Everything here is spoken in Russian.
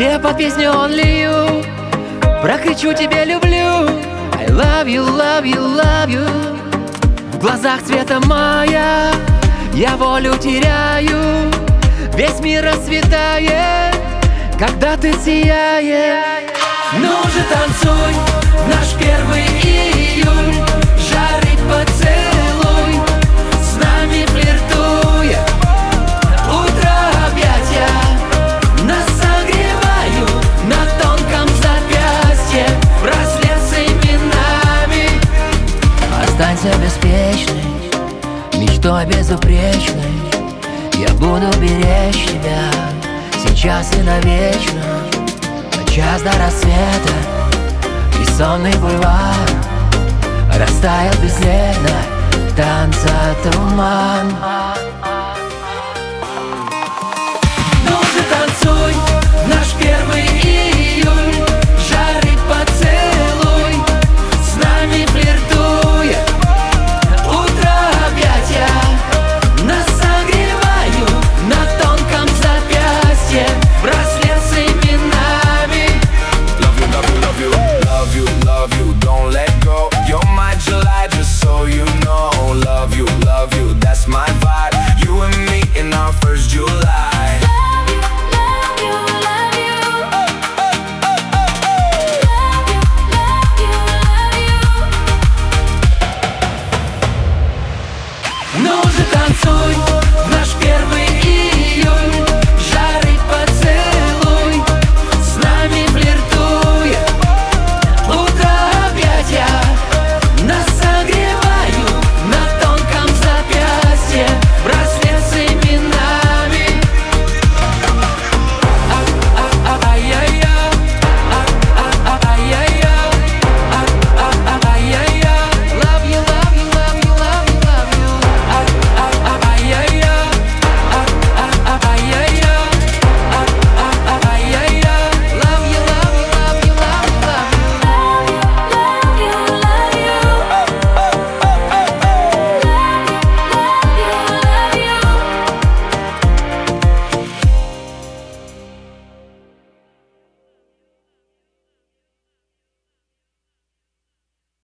где под песню Only You прокричу тебе люблю. I love you, love you, love you. В глазах цвета мая я волю теряю. Весь мир расцветает, когда ты сияешь. Ну же танцуй в наш первый июль, жарит поцелуй, с нами флиртуя. Утро объятия нас согревают, на тонком запястье браслет с именами. Останься беспечной, мечтой безупречной. Я буду беречь тебя сейчас и навечно. Час до рассвета и сонный бульвар растаял бесследно танца туман. Ну же танцуй